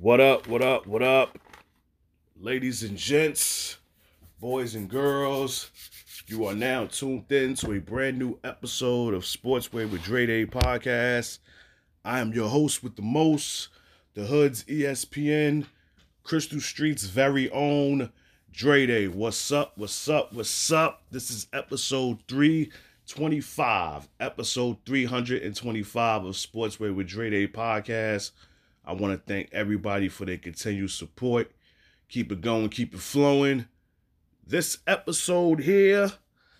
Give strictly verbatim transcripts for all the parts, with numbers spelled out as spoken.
What up, what up, what up? Ladies and gents, boys and girls, you are now tuned in to a brand new episode of Sportsway with Dre Day podcast. I am your host with the most, the Hood's E S P N, Crystal Street's very own Dre Day. What's up, what's up, what's up? This is episode three twenty-five, episode three twenty-five of Sportsway with Dre Day podcast. I want to thank everybody for their continued support. Keep it going, keep it flowing. This episode here,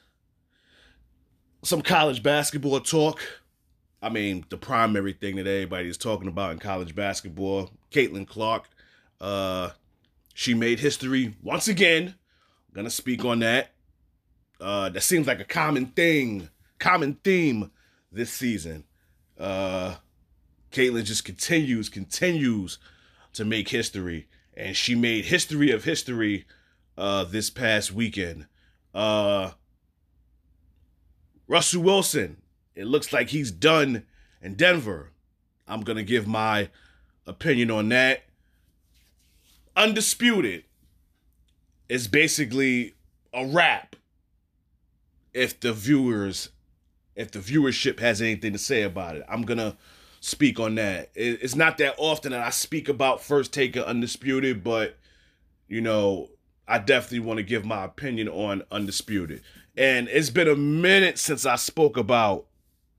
some college basketball talk. I mean, the primary thing that everybody is talking about in college basketball, Caitlin Clark. Uh, she made history once again. I'm going to speak on that. Uh, that seems like a common thing, common theme this season. Uh... Caitlin just continues, continues to make history. And she made history of history uh, this past weekend. Uh, Russell Wilson, it looks like he's done in Denver. I'm going to give my opinion on that. Undisputed is basically a wrap if the viewers, if the viewership has anything to say about it. I'm going to speak on that. It's not that often that I speak about First Take Undisputed, but, you know, I definitely want to give my opinion on Undisputed. And it's been a minute since I spoke about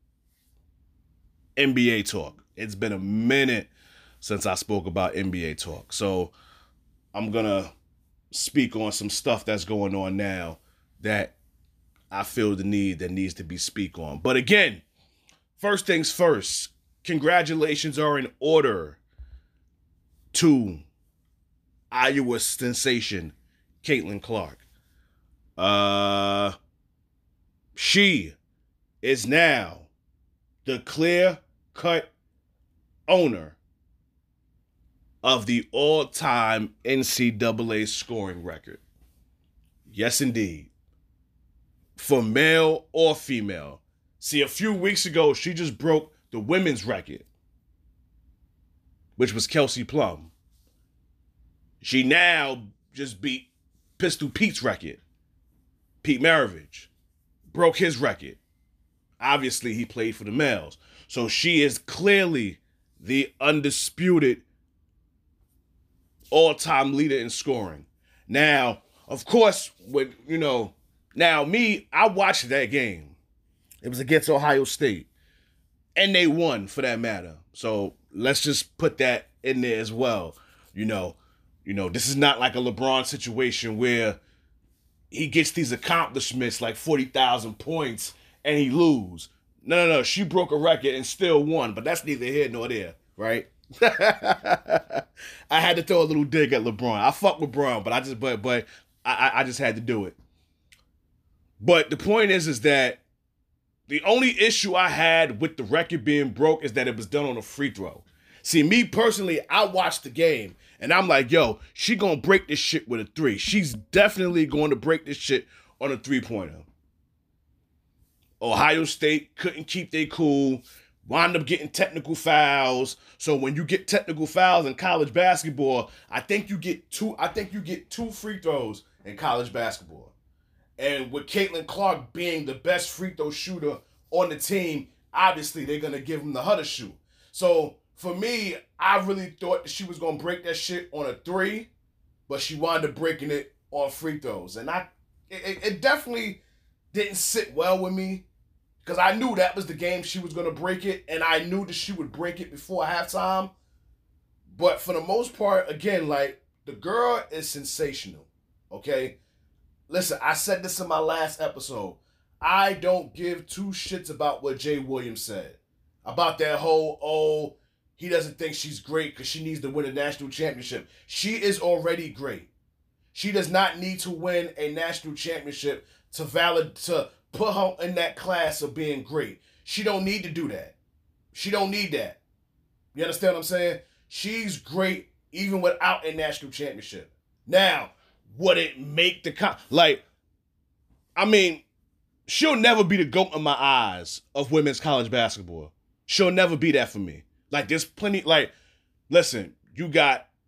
N B A talk. It's been a minute since I spoke about N B A talk. So I'm going to speak on some stuff that's going on now that I feel the need that needs to be speak on. But again, first things first, congratulations are in order to Iowa sensation Caitlin Clark. Uh, she is now the clear-cut owner of the all-time N C double A scoring record. Yes, indeed. For male or female. See, a few weeks ago, she just broke the women's record, which was Kelsey Plum. She now just beat Pistol Pete's record. Pete Maravich broke his record. Obviously, he played for the males. So she is clearly the undisputed all-time leader in scoring. Now, of course, when, you know, now me, I watched that game. It was against Ohio State. And they won, for that matter. So let's just put that in there as well. You know, you know, this is not like a LeBron situation where he gets these accomplishments like forty thousand points and he lose. No, no, no. She broke a record and still won, but that's neither here nor there, right? I had to throw a little dig at LeBron. I fuck with LeBron, but I just, but, but I, I just had to do it. But the point is, is that the only issue I had with the record being broke is that it was done on a free throw. See, me personally, I watched the game, and I'm like, yo, she gonna break this shit with a three. She's definitely going to break this shit on a three-pointer. Ohio State couldn't keep their cool, wound up getting technical fouls. So when you get technical fouls in college basketball, I think you get two, I think you get two free throws in college basketball. And with Caitlin Clark being the best free throw shooter on the team, obviously they're going to give him the Hutter shoot. So for me, I really thought that she was going to break that shit on a three, but she wound up breaking it on free throws. And I, it, it definitely didn't sit well with me because I knew that was the game she was going to break it, and I knew that she would break it before halftime. But for the most part, again, like, the girl is sensational, okay? Listen, I said this in my last episode. I don't give two shits about what Jay Williams said. About that whole, oh, he doesn't think she's great because she needs to win a national championship. She is already great. She does not need to win a national championship to valid to put her in that class of being great. She don't need to do that. She don't need that. You understand what I'm saying? She's great even without a national championship. Now, would it make the con- like? I mean, she'll never be the GOAT in my eyes of women's college basketball. She'll never be that for me. Like, there's plenty. Like, listen, you got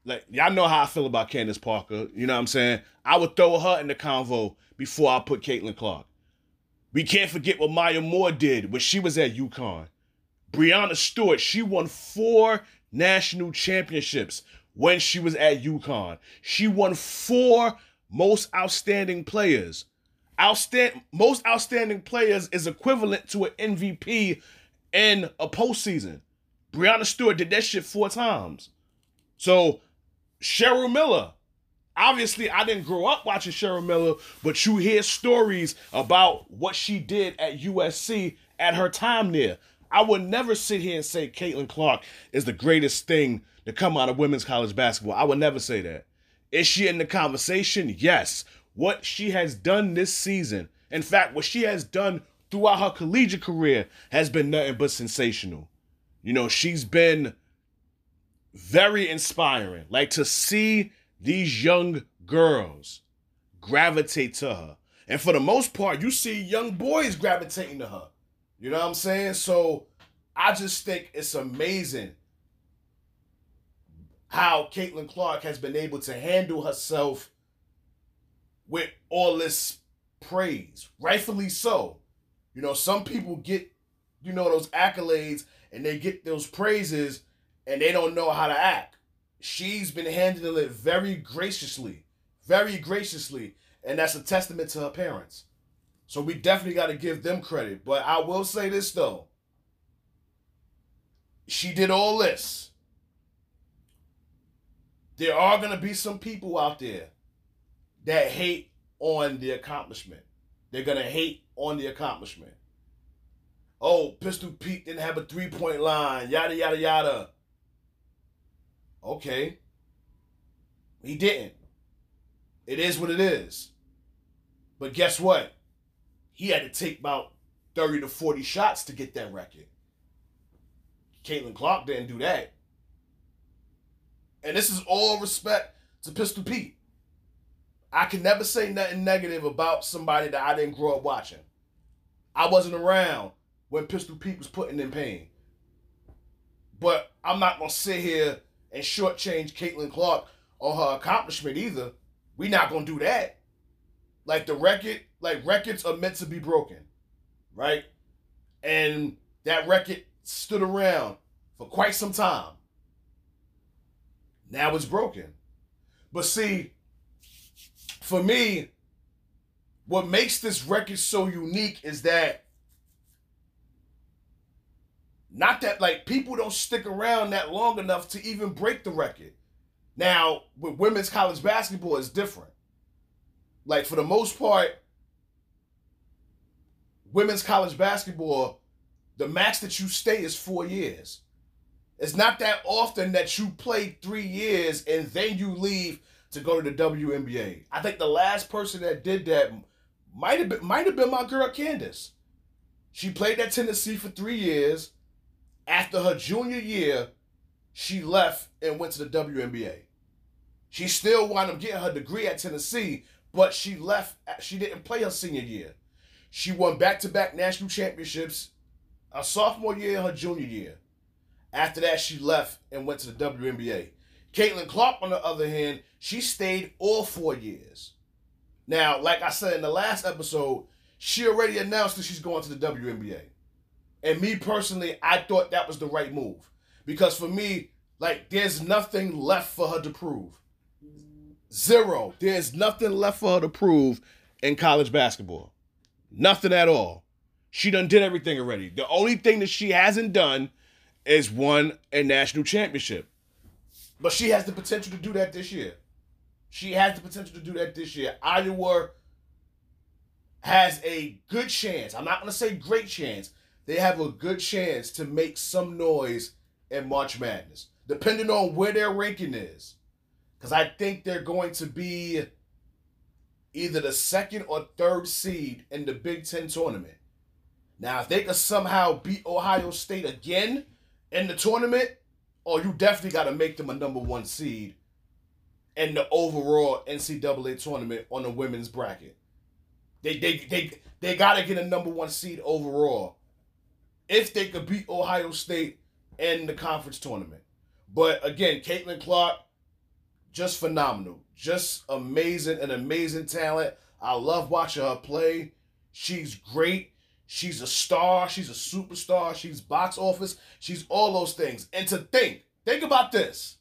like, y'all know how I feel about Candace Parker. You know what I'm saying? I would throw her in the convo before I put Caitlin Clark. We can't forget what Maya Moore did when she was at UConn. Breanna Stewart, she won four national championships when she was at UConn. She won four most outstanding players. Outstand, most outstanding players is equivalent to an M V P in a postseason. Breanna Stewart did that shit four times. So, Cheryl Miller. Obviously, I didn't grow up watching Cheryl Miller, but you hear stories about what she did at U S C at her time there. I would never sit here and say Caitlin Clark is the greatest thing to come out of women's college basketball. I would never say that. Is she in the conversation? Yes. What she has done this season, in fact, what she has done throughout her collegiate career has been nothing but sensational. You know, she's been very inspiring. Like, to see these young girls gravitate to her. And for the most part, you see young boys gravitating to her. You know what I'm saying? So I just think it's amazing how Caitlin Clark has been able to handle herself with all this praise. Rightfully so. You know, some people get, you know, those accolades and they get those praises and they don't know how to act. She's been handling it very graciously, very graciously, and that's a testament to her parents. So we definitely got to give them credit. But I will say this, though. She did all this. There are going to be some people out there that hate on the accomplishment. They're going to hate on the accomplishment. Oh, Pistol Pete didn't have a three-point line, yada, yada, yada. Okay. He didn't. It is what it is. But guess what? He had to take about thirty to forty shots to get that record. Caitlin Clark didn't do that. And this is all respect to Pistol Pete. I can never say nothing negative about somebody that I didn't grow up watching. I wasn't around when Pistol Pete was putting in pain. But I'm not going to sit here and shortchange Caitlin Clark or her accomplishment either. We're not going to do that. Like the record, like records are meant to be broken, right? And that record stood around for quite some time. Now it's broken. But see, for me, what makes this record so unique is that not that, like, people don't stick around that long enough to even break the record. Now, with women's college basketball, it's different. Like, for the most part, women's college basketball, the max that you stay is four years. It's not that often that you play three years and then you leave to go to the W N B A. I think the last person that did that might have been, might have been my girl Candace. She played at Tennessee for three years. After her junior year, she left and went to the W N B A. She still wound up getting her degree at Tennessee, but she left. She didn't play her senior year. She won back-to-back national championships her sophomore year and her junior year. After that, she left and went to the W N B A. Caitlin Clark, on the other hand, she stayed all four years. Now, like I said in the last episode, she already announced that she's going to the W N B A. And me personally, I thought that was the right move. Because for me, like, there's nothing left for her to prove. Zero. There's nothing left for her to prove in college basketball. Nothing at all. She done did everything already. The only thing that she hasn't done is won a national championship. But she has the potential to do that this year. She has the potential to do that this year. Iowa has a good chance. I'm not going to say great chance. They have a good chance to make some noise in March Madness, depending on where their ranking is. Because I think they're going to be either the second or third seed in the Big Ten tournament. Now, if they could somehow beat Ohio State again in the tournament, oh, you definitely got to make them a number one seed in the overall N C double A tournament on the women's bracket. They they they they got to get a number one seed overall if they could beat Ohio State in the conference tournament. But again, Caitlin Clark, just phenomenal. Just amazing, an amazing talent. I love watching her play. She's great. She's a star. She's a superstar. She's box office. She's all those things. And to think, think about this.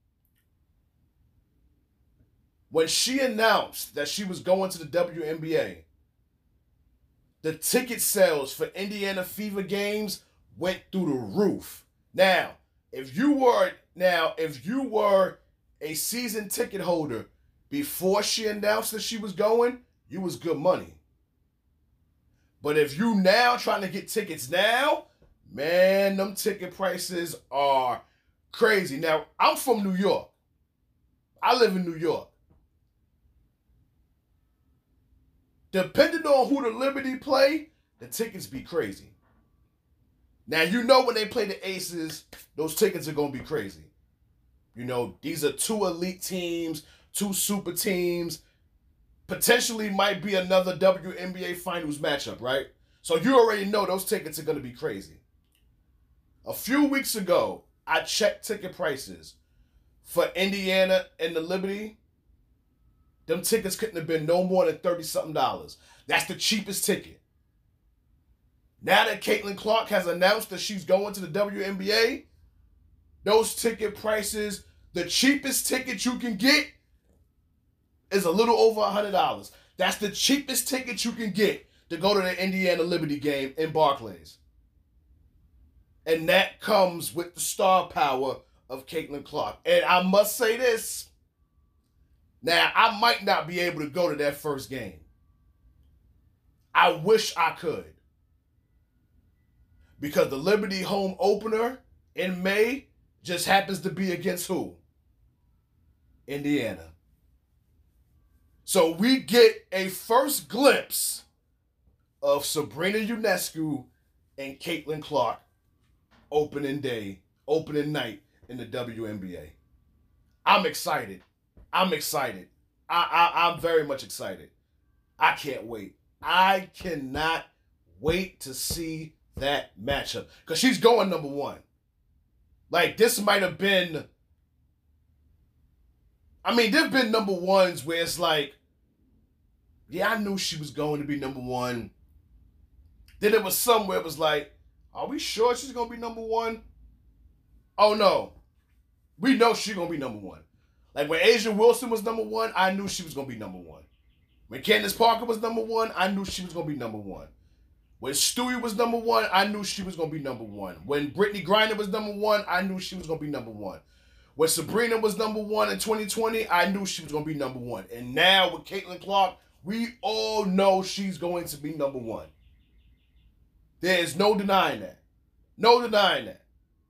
When she announced that she was going to the W N B A, the ticket sales for Indiana Fever games went through the roof. Now, if you were now, if you were a season ticket holder before she announced that she was going, you was good money. But if you now trying to get tickets now, man, them ticket prices are crazy. Now, I'm from New York. I live in New York. Depending on who the Liberty play, the tickets be crazy. Now, you know when they play the Aces, those tickets are going to be crazy. You know, these are two elite teams, two super teams. Potentially might be another W N B A Finals matchup, right? So you already know those tickets are going to be crazy. A few weeks ago, I checked ticket prices for Indiana and the Liberty. Them tickets couldn't have been no more than thirty-something dollars. That's the cheapest ticket. Now that Caitlin Clark has announced that she's going to the W N B A, those ticket prices, the cheapest ticket you can get is a little over one hundred dollars. That's the cheapest ticket you can get to go to the Indiana Liberty game in Barclays. And that comes with the star power of Caitlin Clark. And I must say this. Now, I might not be able to go to that first game. I wish I could. Because the Liberty home opener in May just happens to be against who? Indiana. So we get a first glimpse of Sabrina Ionescu and Caitlin Clark opening day, opening night in the W N B A. I'm excited. I'm excited. I, I, I'm very much excited. I can't wait. I cannot wait to see that matchup. Because she's going number one. Like, this might have been... I mean, there have been number ones where it's like, yeah, I knew she was going to be number one. Then there was some where it was like, are we sure she's going to be number one? Oh, no. We know she's going to be number one. Like, when A'ja Wilson was number one, I knew she was going to be number one. When Candace Parker was number one, I knew she was going to be number one. When Stewie was number one, I knew she was going to be number one. When Brittany Griner was number one, I knew she was going to be number one. When Sabrina was number one in twenty twenty, I knew she was going to be number one. And now with Caitlin Clark, we all know she's going to be number one. There is no denying that. No denying that.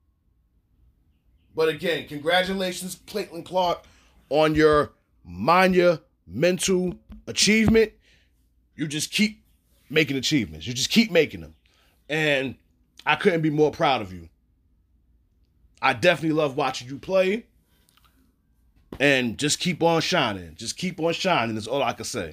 But again, congratulations, Caitlin Clark, on your monumental achievement. You just keep making achievements. You just keep making them. And I couldn't be more proud of you. I definitely love watching you play. And just keep on shining. Just keep on shining is all I can say.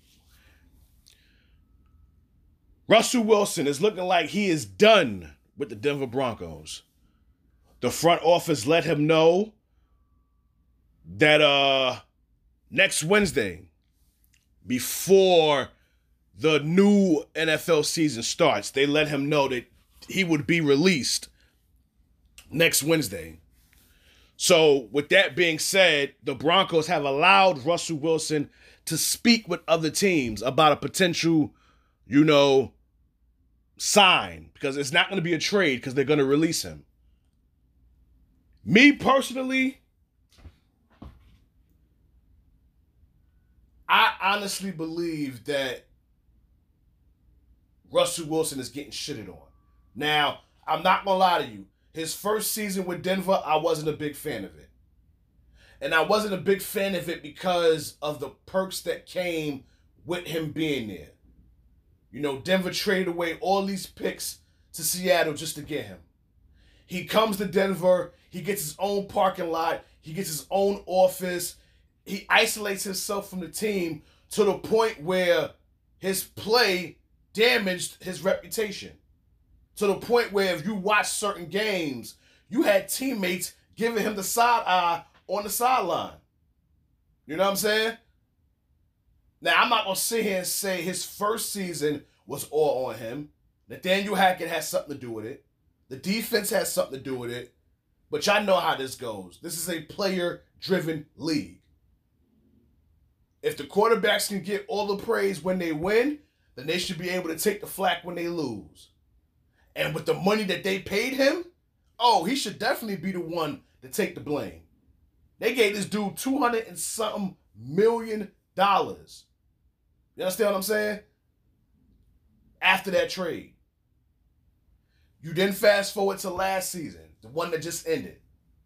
Russell Wilson is looking like he is done with the Denver Broncos. The front office let him know that uh, next Wednesday, before the new N F L season starts, they let him know that he would be released next Wednesday. So with that being said, the Broncos have allowed Russell Wilson to speak with other teams about a potential, you know, sign, because it's not going to be a trade because they're going to release him. Me personally, I honestly believe that Russell Wilson is getting shitted on. Now, I'm not going to lie to you. His first season with Denver, I wasn't a big fan of it. And I wasn't a big fan of it because of the perks that came with him being there. You know, Denver traded away all these picks to Seattle just to get him. He comes to Denver. He gets his own parking lot. He gets his own office. He isolates himself from the team to the point where his play damaged his reputation. To the point where if you watch certain games, you had teammates giving him the side eye on the sideline. You know what I'm saying? Now, I'm not going to sit here and say his first season was all on him. Nathaniel Hackett has something to do with it. The defense has something to do with it. But y'all know how this goes. This is a player-driven league. If the quarterbacks can get all the praise when they win, then they should be able to take the flack when they lose. And with the money that they paid him, oh, he should definitely be the one to take the blame. They gave this dude two hundred and something million dollars. You understand what I'm saying? After that trade. You then fast forward to last season, the one that just ended.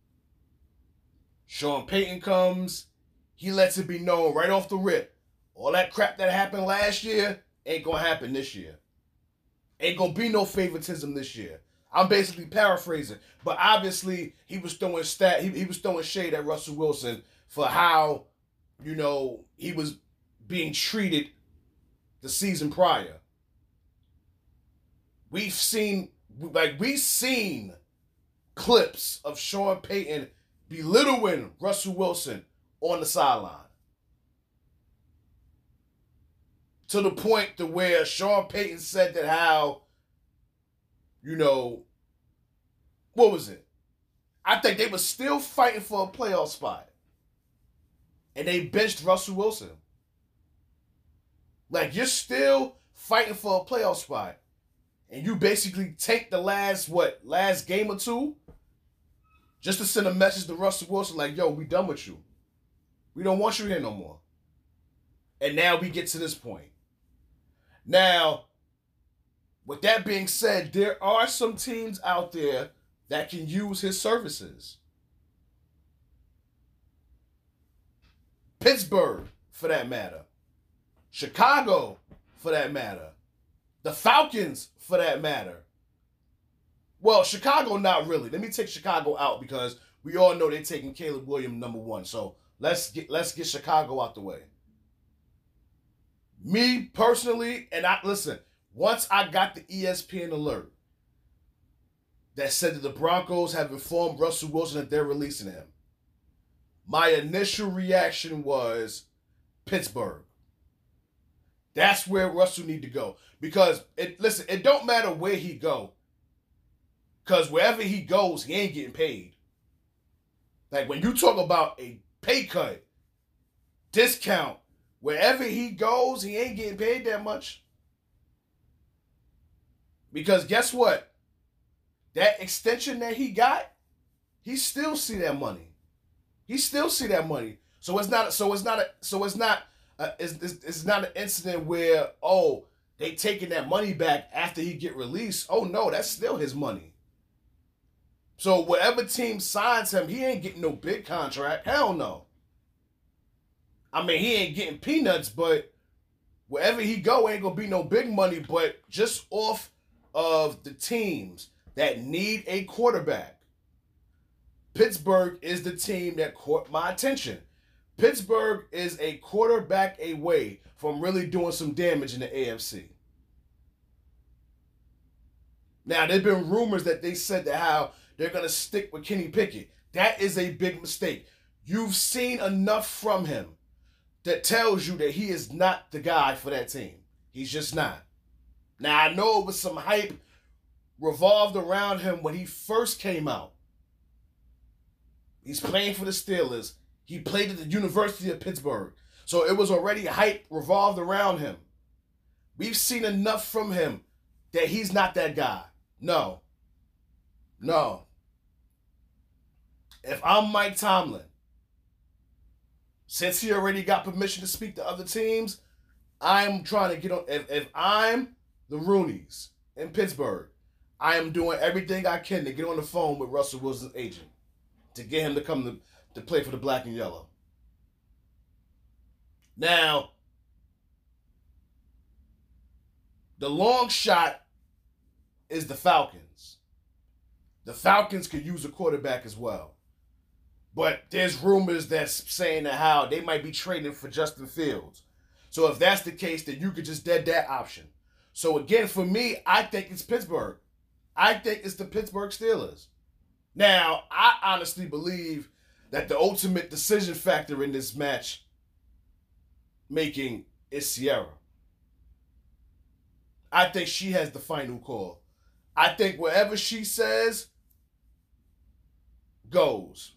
Sean Payton comes. He lets it be known right off the rip. All that crap that happened last year ain't going to happen this year. Ain't going to be no favoritism this year. I'm basically paraphrasing. But obviously, he was throwing stat. He, he was throwing shade at Russell Wilson for how, you know, he was being treated the season prior. We've seen, like, we've seen clips of Sean Payton belittling Russell Wilson on the sideline. To the point to where Sean Payton said that how, you know, what was it? I think they were still fighting for a playoff spot. And they benched Russell Wilson. Like, you're still fighting for a playoff spot. And you basically take the last, what, last game or two just to send a message to Russell Wilson like, yo, we done with you. We don't want you here no more. And now we get to this point. Now, with that being said, there are some teams out there that can use his services. Pittsburgh, for that matter. Chicago, for that matter. The Falcons, for that matter. Well, Chicago, not really. Let me take Chicago out because we all know they're taking Caleb Williams number one. So let's get let's get Chicago out the way. Me personally, and I listen, once I got the E S P N alert that said that the Broncos have informed Russell Wilson that they're releasing him, my initial reaction was Pittsburgh. That's where Russell need to go. Because, it listen, it don't matter where he go. Because wherever he goes, he ain't getting paid. Like, when you talk about a pay cut, discount, wherever he goes, he ain't getting paid that much. Because guess what? That extension that he got, he still see that money. He still see that money. So it's not. So it's not. A, so it's not. Uh, it's, it's, it's not an incident where oh they taking that money back after he get released. Oh no, that's still his money. So whatever team signs him, he ain't getting no big contract. Hell no. I mean, he ain't getting peanuts, but wherever he go, ain't gonna be no big money. But just off of the teams that need a quarterback, Pittsburgh is the team that caught my attention. Pittsburgh is a quarterback away from really doing some damage in the A F C. Now, there have been rumors that they said that how they're going to stick with Kenny Pickett. That is a big mistake. You've seen enough from him that tells you that he is not the guy for that team. He's just not. Now, I know it was some hype revolved around him when he first came out. He's playing for the Steelers. He played at the University of Pittsburgh. So it was already hype revolved around him. We've seen enough from him that he's not that guy. No. No. If I'm Mike Tomlin, since he already got permission to speak to other teams, I'm trying to get on. If, if I'm the Rooneys in Pittsburgh, I am doing everything I can to get on the phone with Russell Wilson's agent to get him to come to, to play for the black and yellow. Now, the long shot is the Falcons. The Falcons could use a quarterback as well. But there's rumors that's saying that how they might be trading for Justin Fields. So if that's the case, then you could just dead that option. So again, for me, I think it's Pittsburgh. I think it's the Pittsburgh Steelers. Now, I honestly believe that the ultimate decision factor in this match making is Sierra. I think she has the final call. I think whatever she says goes.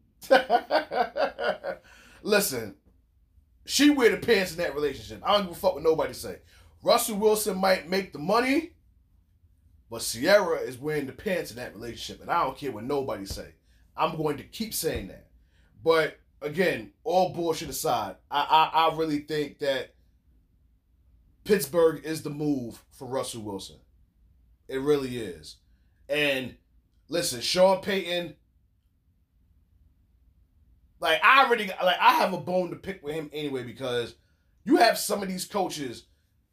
Listen, she wear the pants in that relationship. I don't give a fuck what nobody say. Russell Wilson might make the money, but Sierra is wearing the pants in that relationship, and I don't care what nobody say. I'm going to keep saying that. But again, all bullshit aside, I I, I really think that Pittsburgh is the move for Russell Wilson. It really is. And listen, Sean Payton, like I already like I have a bone to pick with him anyway, because you have some of these coaches,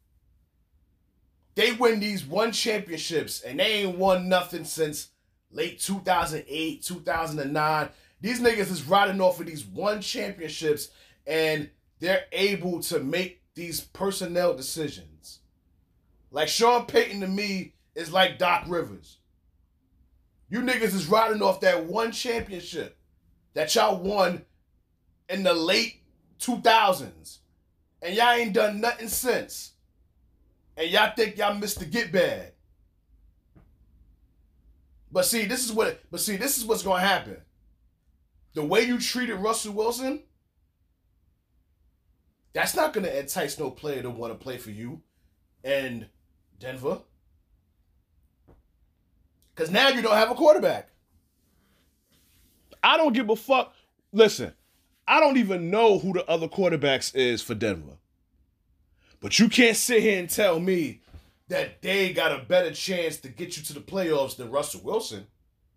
they win these one championships and they ain't won nothing since late two thousand eight, two thousand nine. These niggas is riding off of these one championships and they're able to make these personnel decisions. Like Sean Payton to me is like Doc Rivers. You niggas is riding off that one championship that y'all won in the late two thousands. And y'all ain't done nothing since. And y'all think y'all missed the get bad. But see, this is what but see, this is what's gonna happen. The way you treated Russell Wilson, that's not gonna entice no player to want to play for you in Denver. Because now you don't have a quarterback. I don't give a fuck. Listen, I don't even know who the other quarterbacks is for Denver. But you can't sit here and tell me that they got a better chance to get you to the playoffs than Russell Wilson.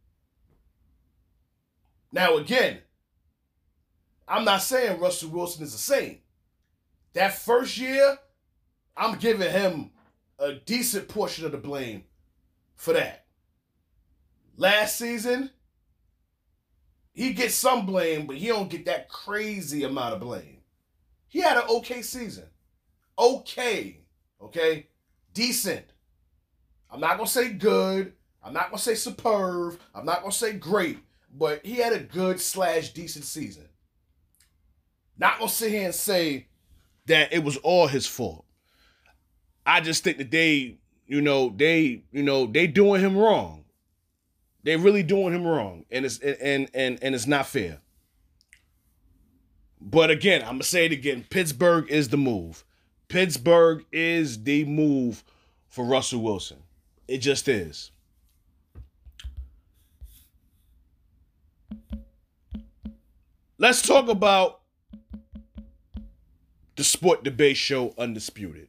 Now, again, I'm not saying Russell Wilson is a saint. That first year, I'm giving him a decent portion of the blame for that. Last season, he gets some blame, but he don't get that crazy amount of blame. He had an okay season. Okay. Okay? Decent. I'm not going to say good. I'm not going to say superb. I'm not going to say great. But he had a good slash decent season. Not going to sit here and say that it was all his fault. I just think that they, you know, they, you know, they doing him wrong. They really doing him wrong. And it's and and and it's not fair. But again, I'm going to say it again. Pittsburgh is the move. Pittsburgh is the move for Russell Wilson. It just is. Let's talk about the Sport Debate Show Undisputed.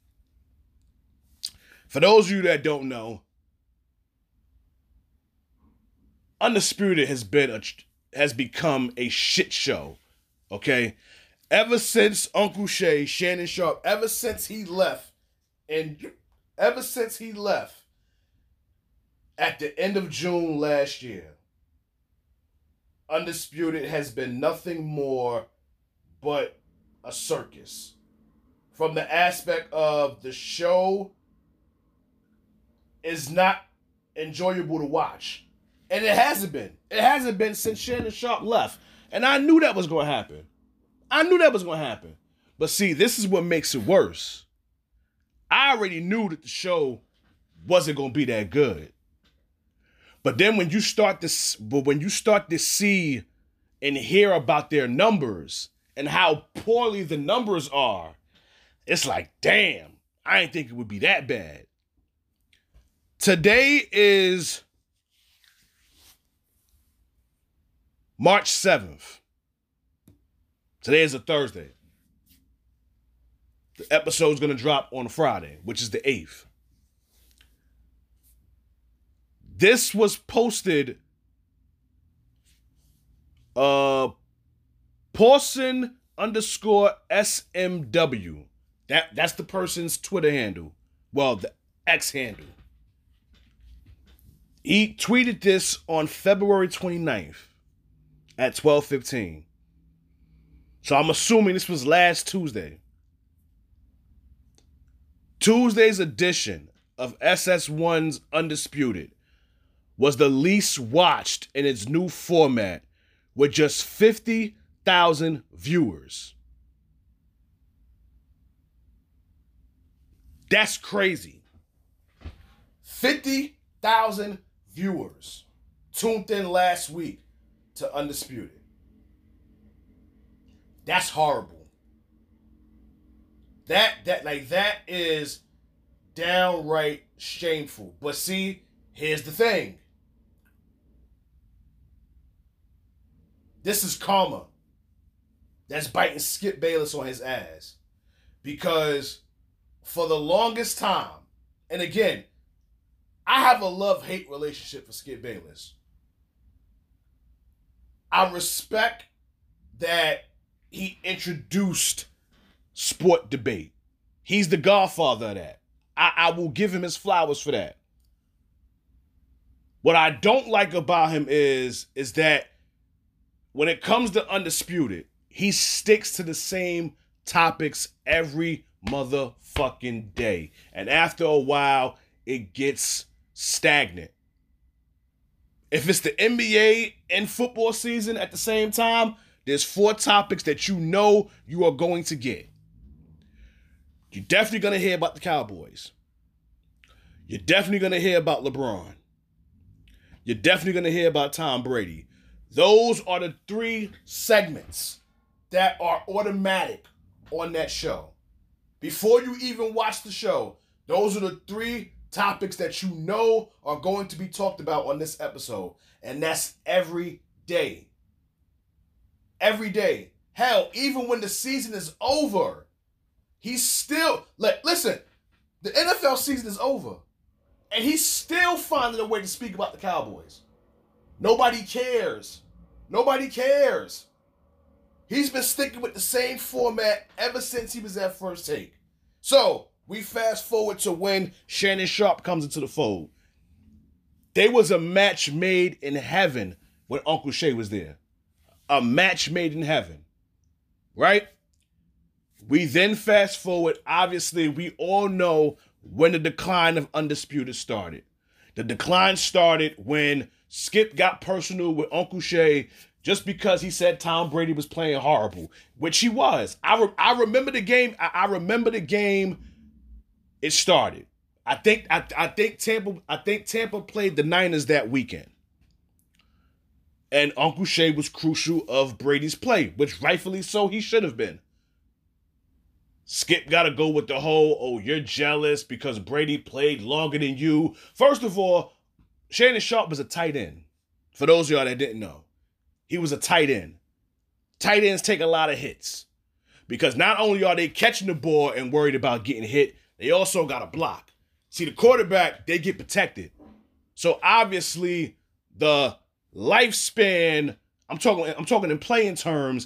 For those of you that don't know, Undisputed has been a has become a shit show. Okay? Ever since Uncle Shay, Shannon Sharp, ever since he left, and ever since he left at the end of June last year, Undisputed has been nothing more but a circus. From the aspect of the show is not enjoyable to watch. And it hasn't been. It hasn't been since Shannon Sharp left. And I knew that was going to happen. I knew that was going to happen. But see, this is what makes it worse. I already knew that the show wasn't going to be that good. But then when you start to, but when you start to see and hear about their numbers and how poorly the numbers are, it's like, damn, I didn't think it would be that bad. Today is March seventh. Today is a Thursday. The episode's going to drop on Friday, which is the eighth. This was posted, uh, Paulson underscore S M W. That, that's the person's Twitter handle. Well, the X handle. He tweeted this on February twenty-ninth at twelve fifteen. So I'm assuming this was last Tuesday. Tuesday's edition of S S one's Undisputed was the least watched in its new format with just fifty thousand viewers. That's crazy. fifty thousand viewers tuned in last week to Undisputed. That's horrible. That, that, like, that is downright shameful. But see, here's the thing. This is karma. That's biting Skip Bayless on his ass. Because for the longest time, and again, I have a love-hate relationship for Skip Bayless. I respect that he introduced sport debate. He's the godfather of that. I, I will give him his flowers for that. What I don't like about him is, is that when it comes to Undisputed, he sticks to the same topics every motherfucking day. And after a while, it gets stagnant. If it's the N B A and football season at the same time, there's four topics that you know you are going to get. You're definitely going to hear about the Cowboys. You're definitely going to hear about LeBron. You're definitely going to hear about Tom Brady. Those are the three segments that are automatic on that show. Before you even watch the show, those are the three topics that you know are going to be talked about on this episode. And that's every day. Every day. Hell, even when the season is over, he's still, like, listen, the N F L season is over. And he's still finding a way to speak about the Cowboys. Nobody cares. Nobody cares. He's been sticking with the same format ever since he was at First Take. So, we fast forward to when Shannon Sharpe comes into the fold. There was a match made in heaven when Uncle Shay was there. A match made in heaven. Right? We then fast forward. Obviously, we all know when the decline of Undisputed started. The decline started when Skip got personal with Uncle Shay just because he said Tom Brady was playing horrible, which he was. I, re- I remember the game. I, I remember the game. It started. I think I, I think Tampa I think Tampa played the Niners that weekend. And Uncle Shay was crucial of Brady's play, which rightfully so he should have been. Skip got to go with the whole, oh, you're jealous because Brady played longer than you. First of all, Shannon Sharpe was a tight end. For those of y'all that didn't know. He was a tight end. Tight ends take a lot of hits. Because not only are they catching the ball and worried about getting hit, they also got to block. See, the quarterback, they get protected. So obviously, the lifespan, I'm talking, I'm talking in playing terms,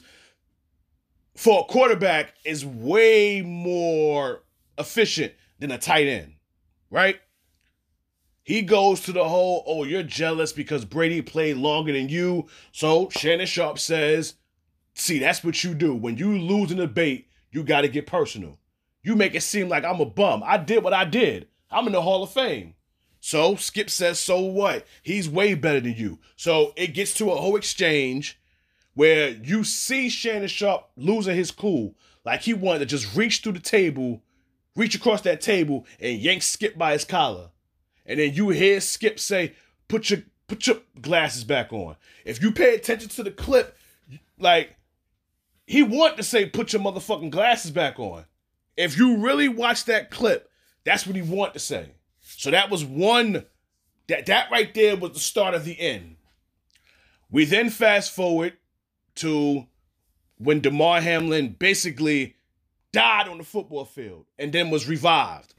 for a quarterback is way more efficient than a tight end, right? He goes to the whole, oh, you're jealous because Brady played longer than you. So Shannon Sharpe says, see, that's what you do. When you lose in a debate, you got to get personal. You make it seem like I'm a bum. I did what I did. I'm in the Hall of Fame. So Skip says, so what? He's way better than you. So it gets to a whole exchange where you see Shannon Sharpe losing his cool. Like he wanted to just reach through the table, reach across that table, and yank Skip by his collar. And then you hear Skip say, put your put your glasses back on. If you pay attention to the clip, like, he wanted to say, put your motherfucking glasses back on. If you really watch that clip, that's what he wanted to say. So that was one, that, that right there was the start of the end. We then fast forward to when Damar Hamlin basically died on the football field and then was revived.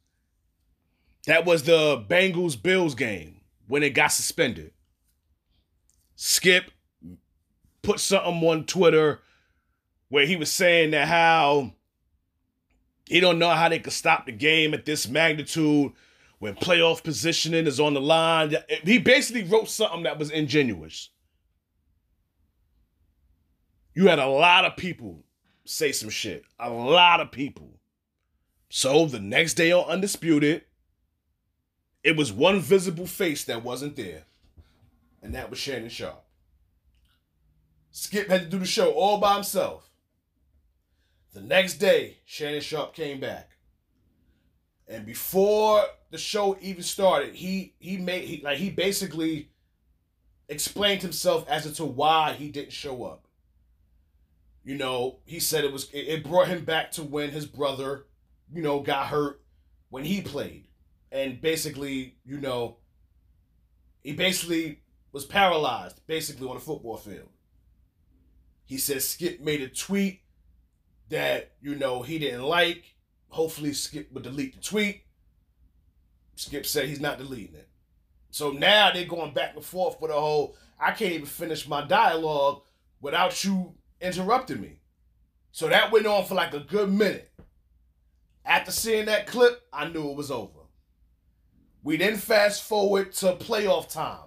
That was the Bengals-Bills game when it got suspended. Skip put something on Twitter where he was saying that how he don't know how they could stop the game at this magnitude when playoff positioning is on the line. He basically wrote something that was ingenuous. You had a lot of people say some shit. A lot of people. So the next day on Undisputed, it was one visible face that wasn't there. And that was Shannon Sharpe. Skip had to do the show all by himself. The next day, Shannon Sharpe came back. And before the show even started, he he made he, like he basically explained himself as to why he didn't show up. You know, he said it was it, it brought him back to when his brother, you know, got hurt when he played. And basically, you know, he basically was paralyzed, basically, on a football field. He said Skip made a tweet that, you know, he didn't like. Hopefully Skip would delete the tweet. Skip said he's not deleting it. So now they're going back and forth with a whole, I can't even finish my dialogue without you interrupting me. So that went on for like a good minute. After seeing that clip, I knew it was over. We then fast forward to playoff time.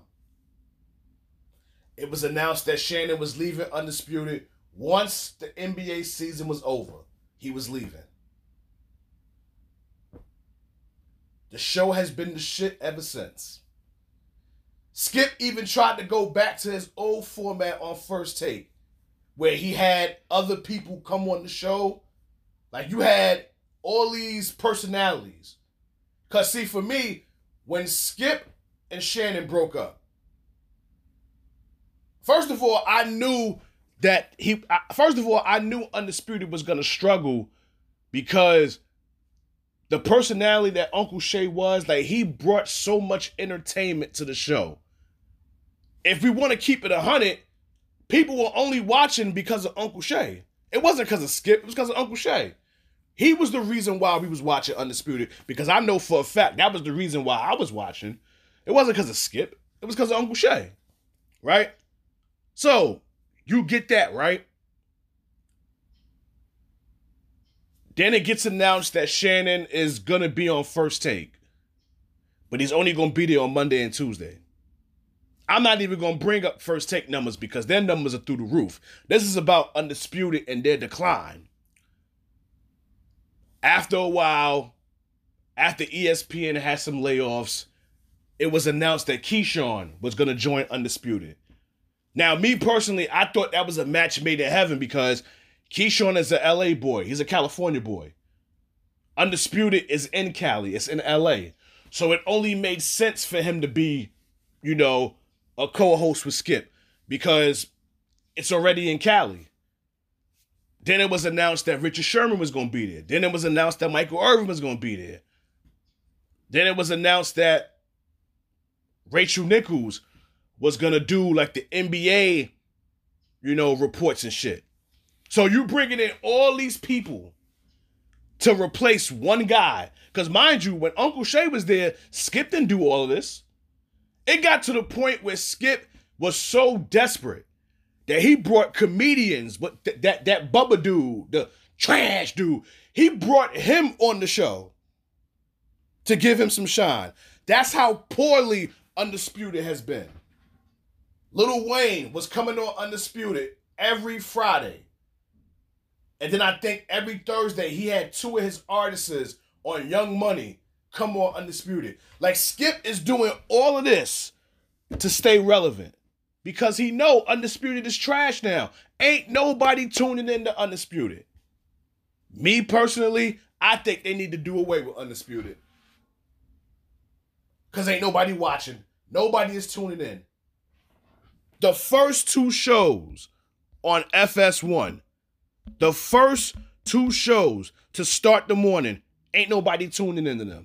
It was announced that Shannon was leaving Undisputed once the N B A season was over. He was leaving. The show has been the shit ever since. Skip even tried to go back to his old format on First Take, where he had other people come on the show. Like, you had all these personalities. Because, see, for me, when Skip and Shannon broke up, first of all, I knew that he, first of all, I knew Undisputed was going to struggle because the personality that Uncle Shay was, like, he brought so much entertainment to the show. If we want to keep it one hundred, people were only watching because of Uncle Shay. It wasn't because of Skip, it was because of Uncle Shay. He was the reason why we was watching Undisputed, because I know for a fact that was the reason why I was watching. It wasn't because of Skip, it was because of Uncle Shay, right? So, you get that, right? Then it gets announced that Shannon is going to be on First Take. But he's only going to be there on Monday and Tuesday. I'm not even going to bring up First Take numbers because their numbers are through the roof. This is about Undisputed and their decline. After a while, after E S P N had some layoffs, it was announced that Keyshawn was going to join Undisputed. Now, me personally, I thought that was a match made in heaven because Keyshawn is an L A boy. He's a California boy. Undisputed is in Cali. It's in L A. So it only made sense for him to be, you know, a co-host with Skip because it's already in Cali. Then it was announced that Richard Sherman was going to be there. Then it was announced that Michael Irvin was going to be there. Then it was announced that Rachel Nichols was going to do like the N B A, you know, reports and shit. So you bringing in all these people to replace one guy. Because mind you, when Uncle Shay was there, Skip didn't do all of this. It got to the point where Skip was so desperate that he brought comedians, but th- that, that Bubba dude, the trash dude, he brought him on the show to give him some shine. That's how poorly Undisputed has been. Lil Wayne was coming on Undisputed every Friday. And then I think every Thursday he had two of his artists on Young Money come on Undisputed. Like, Skip is doing all of this to stay relevant because he know Undisputed is trash now. Ain't nobody tuning in to Undisputed. Me personally, I think they need to do away with Undisputed because ain't nobody watching. Nobody is tuning in. The first two shows on F S one, the first two shows to start the morning, ain't nobody tuning into them.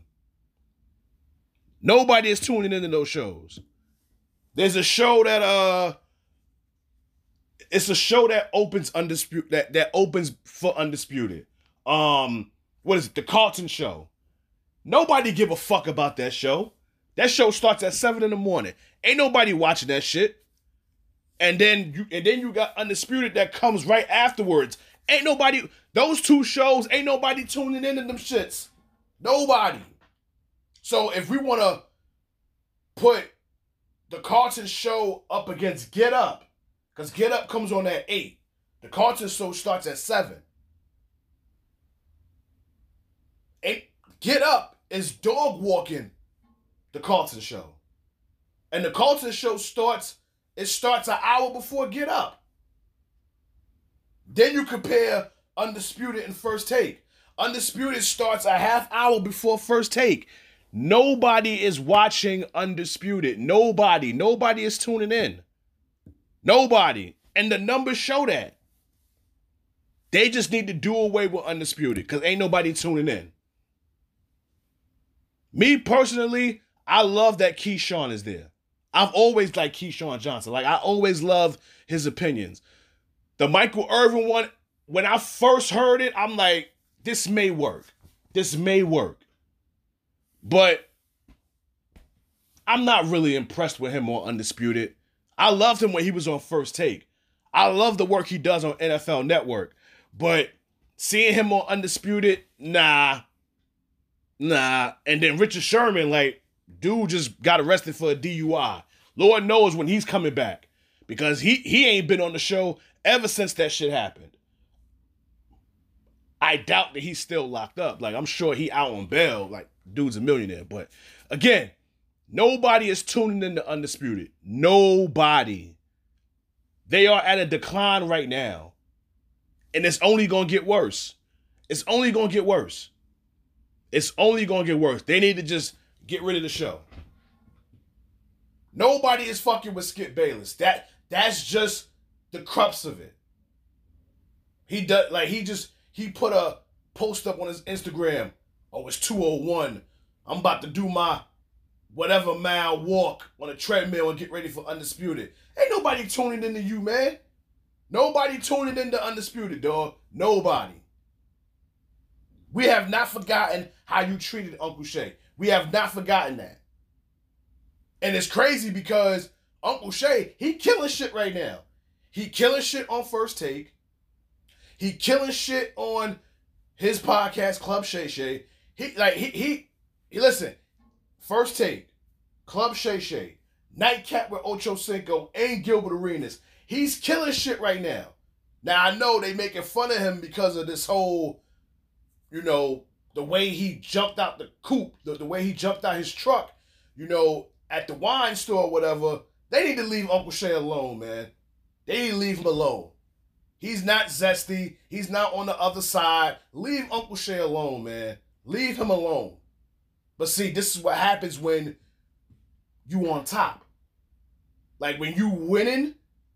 Nobody is tuning into those shows. There's a show that uh it's a show that opens undisputed that, that opens for Undisputed. Um, what is it? The Carlton Show. Nobody give a fuck about that show. That show starts at seven in the morning. Ain't nobody watching that shit. And then you and then you got Undisputed that comes right afterwards. Ain't nobody, those two shows, ain't nobody tuning into them shits. Nobody. So if we want to put the Carlton Show up against Get Up, because Get Up comes on at eight. The Carlton Show starts at seven. And Get Up is dog walking the Carlton Show. And the Carlton Show starts, it starts an hour before Get Up. Then you compare Undisputed and First Take. Undisputed starts a half hour before First Take. Nobody is watching Undisputed. Nobody. Nobody is tuning in. Nobody. And the numbers show that. They just need to do away with Undisputed because ain't nobody tuning in. Me personally, I love that Keyshawn is there. I've always liked Keyshawn Johnson. Like, I always loved his opinions. The Michael Irvin one, when I first heard it, I'm like, this may work. This may work. But I'm not really impressed with him on Undisputed. I loved him when he was on First Take. I love the work he does on N F L Network. But seeing him on Undisputed, nah. Nah. And then Richard Sherman, like, dude just got arrested for a D U I. Lord knows when he's coming back. Because he, he ain't been on the show ever since that shit happened. I doubt that he's still locked up. Like, I'm sure he out on bail. Like, dude's a millionaire. But, again, nobody is tuning in to Undisputed. Nobody. They are at a decline right now. And it's only going to get worse. It's only going to get worse. It's only going to get worse. They need to just get rid of the show. Nobody is fucking with Skip Bayless. That that's just the crux of it. He does like he just he put a post up on his Instagram. Oh, it's two oh one. I'm about to do my whatever mile walk on a treadmill and get ready for Undisputed. Ain't nobody tuning into you, man. Nobody tuning into Undisputed, dog. Nobody. We have not forgotten how you treated Uncle Shay. We have not forgotten that. And it's crazy because Uncle Shay, he killing shit right now. He killing shit on First Take. He killing shit on his podcast, Club Shay Shay. He like he he he listen. First Take, Club Shay Shay, Nightcap with Ocho Cinco, and Gilbert Arenas. He's killing shit right now. Now I know they making fun of him because of this whole, you know, the way he jumped out the coupe, the, the way he jumped out his truck, you know, at the wine store or whatever. They need to leave Uncle Shay alone, man. They need to leave him alone. He's not zesty. He's not on the other side. Leave Uncle Shay alone, man. Leave him alone. But see, this is what happens when you on top. Like when you winning,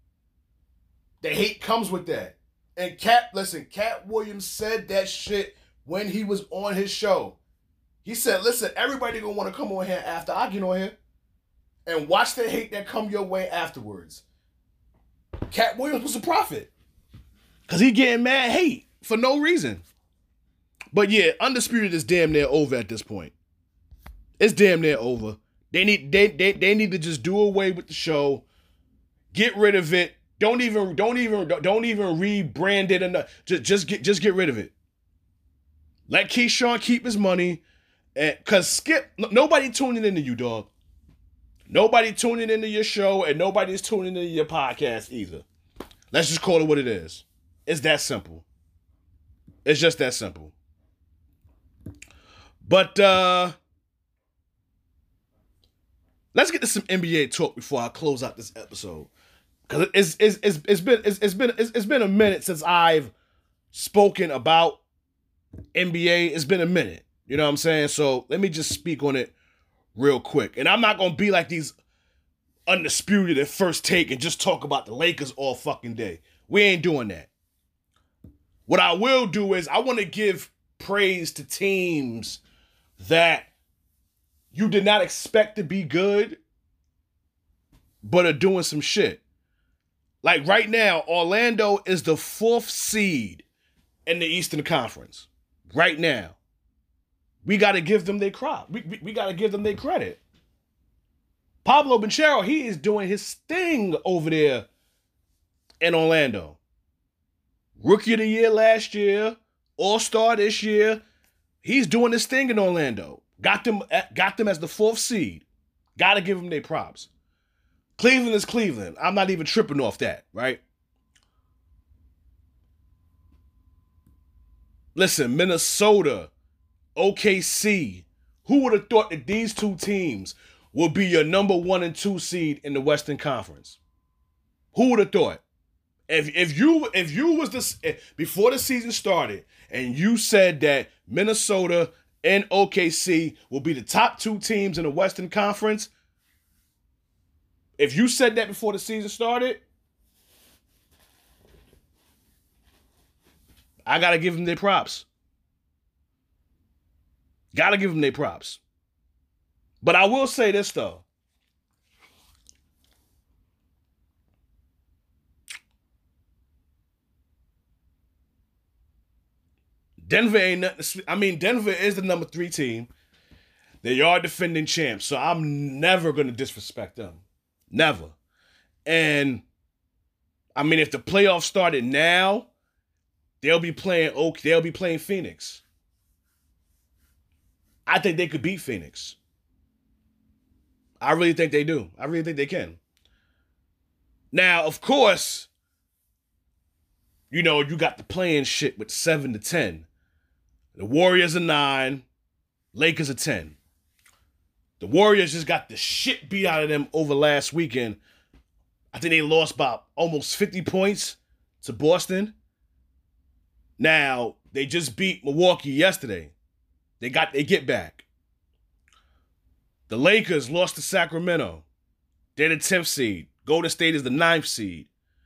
the hate comes with that. And Cat, listen, Cat Williams said that shit when he was on his show. He said, listen, everybody gonna want to come on here after I get on here. And watch the hate that come your way afterwards. Cat Williams was a prophet. Because he getting mad hate for no reason. But yeah, Undisputed is damn near over at this point. It's damn near over. They need they they, they need to just do away with the show. Get rid of it. Don't even don't even don't even rebrand it enough. Just just get just get rid of it. Let Keyshawn keep his money. And cause Skip, nobody tuning into you, dog. Nobody tuning into your show, and nobody's tuning into your podcast either. Let's just call it what it is. It's that simple. It's just that simple. But uh, let's get to some N B A talk before I close out this episode, because it's it's it's it's been it's, it's been it's, it's been a minute since I've spoken about N B A. It's been a minute. You know what I'm saying? So let me just speak on it real quick. And I'm not going to be like these Undisputed at First Take and just talk about the Lakers all fucking day. We ain't doing that. What I will do is I want to give praise to teams that you did not expect to be good, but are doing some shit. Like right now, Orlando is the fourth seed in the Eastern Conference. Right now. We got to give them their crop. We, we, we got to give them their credit. Pablo Banchero, he is doing his thing over there in Orlando. Rookie of the year last year, All-Star this year. He's doing his thing in Orlando. Got them, got them as the fourth seed. Got to give them their props. Cleveland is Cleveland. I'm not even tripping off that, right? Listen, Minnesota, O K C. Who would have thought that these two teams would be your number one and two seed in the Western Conference? Who would have thought? If if you if you was this before the season started and you said that Minnesota and O K C will be the top two teams in the Western Conference, if you said that before the season started, I gotta give them their props. Gotta give them their props. But I will say this though. Denver ain't nothing. I mean, Denver is the number three team. They are defending champs, so I'm never going to disrespect them. Never. And, I mean, if the playoffs started now, they'll be playing Oak. They'll be playing Phoenix. I think they could beat Phoenix. I really think they do. I really think they can. Now, of course, you know, you got the playing shit with seven to ten. The Warriors are nine, Lakers are ten. The Warriors just got the shit beat out of them over last weekend. I think they lost by almost fifty points to Boston. Now, they just beat Milwaukee yesterday. They got their get back. The Lakers lost to Sacramento. They're the tenth seed. Golden State is the ninth seed.